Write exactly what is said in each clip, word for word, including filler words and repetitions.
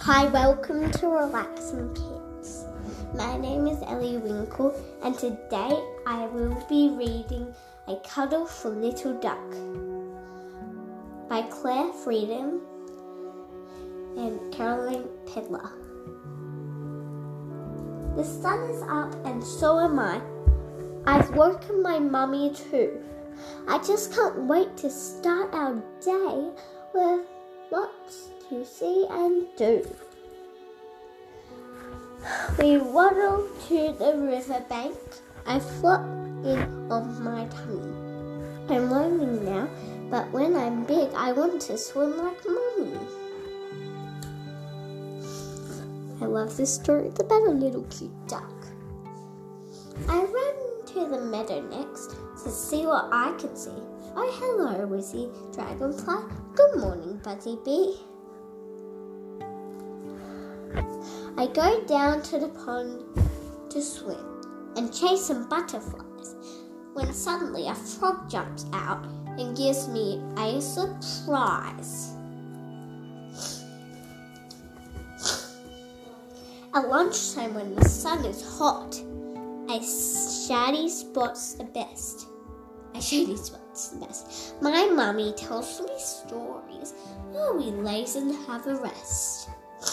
Hi, welcome to Relaxing Kids. My name is Ellie Winkle, and today I will be reading A Cuddle for Little Duck by Claire Freedom and Caroline Pedler. The sun is up and so am I. I've woken my mummy too. I just can't wait to start our day with lots to see and do. We waddle to the riverbank. I flop in on my tummy. I'm learning now, but when I'm big, I want to swim like Mummy. I love this story. It's about a little cute duck. I ran to the meadow next to see what I could see. Oh, hello, Wizzy Dragonfly. Good morning, Buzzy Bee. I go down to the pond to swim and chase some butterflies when suddenly a frog jumps out and gives me a surprise. At lunchtime when the sun is hot, a shady spot's the best. A shady spot's the best. My mummy tells me stories while we laze and have a rest.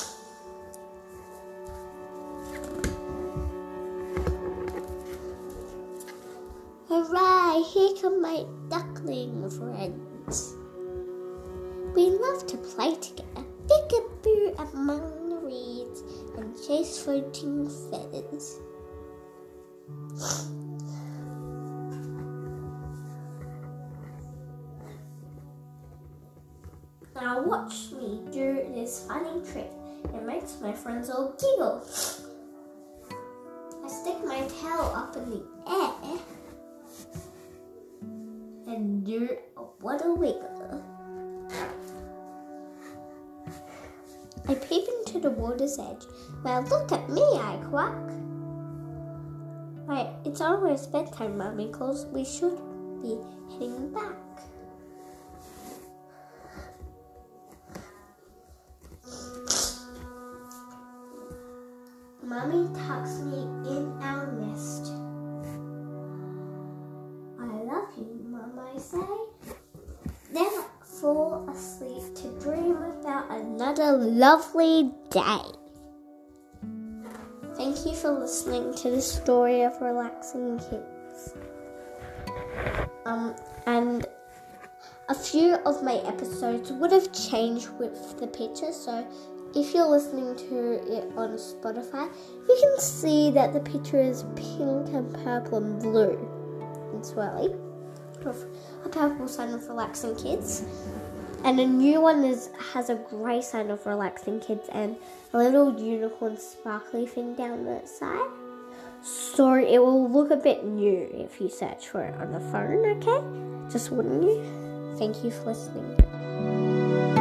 Hooray! Here come my duckling friends. We love to play together, peek-a-boo among the reeds and chase floating feathers. Now watch me do this funny trick. It makes my friends all giggle. I stick my tail up in the air and do a waddle wiggle. I peep into the water's edge. Well, look at me, I quack. Right, it's almost bedtime, Mummy calls. We should be heading back. Mummy tucks me in our nest. I love you, Mum, I say. Then I fall asleep to dream about another lovely day. Thank you for listening to the story of Relaxing Kids. Um, and a few of my episodes would have changed with the picture, so if you're listening to it on Spotify, you can see that the picture is pink and purple and blue and swirly. A purple sign of Relaxing Kids. And a new one is has a grey sign of Relaxing Kids and a little unicorn sparkly thing down the side. So it will look a bit new if you search for it on the phone, okay? Just wouldn't you? Thank you for listening.